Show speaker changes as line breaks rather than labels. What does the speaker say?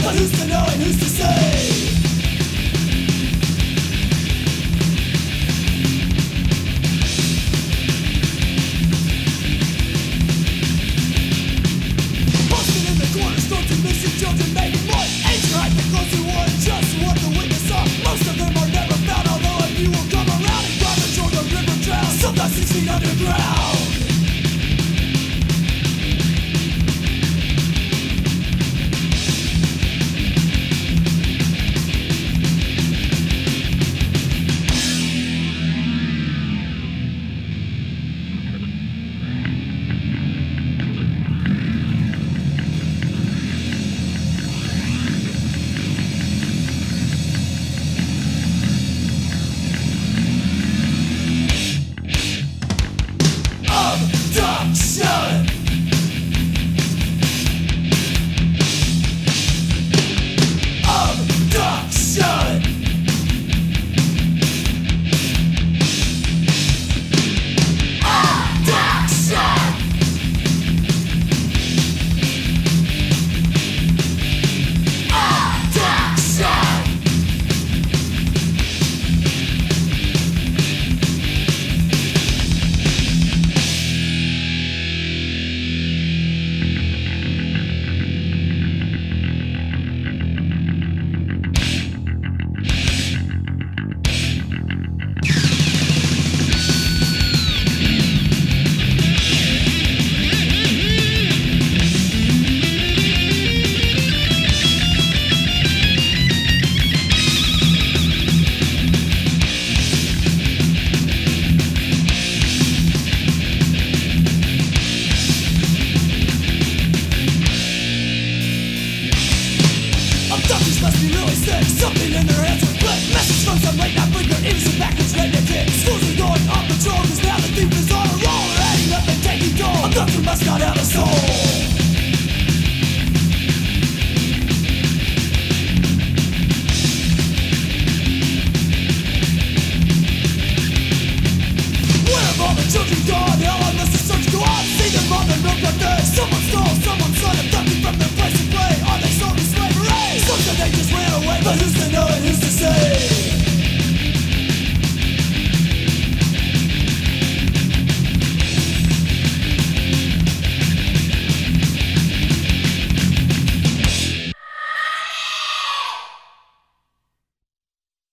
But who's to know and who's to say? Posted in the corner, storm to missing children, maybe more. Ain't right the close to one, just what the witness saw. Most of them are never found, although a few will come around and grab the shoulder, river drown. Sometimes 6 feet underground. Doctors must be really sick, something in their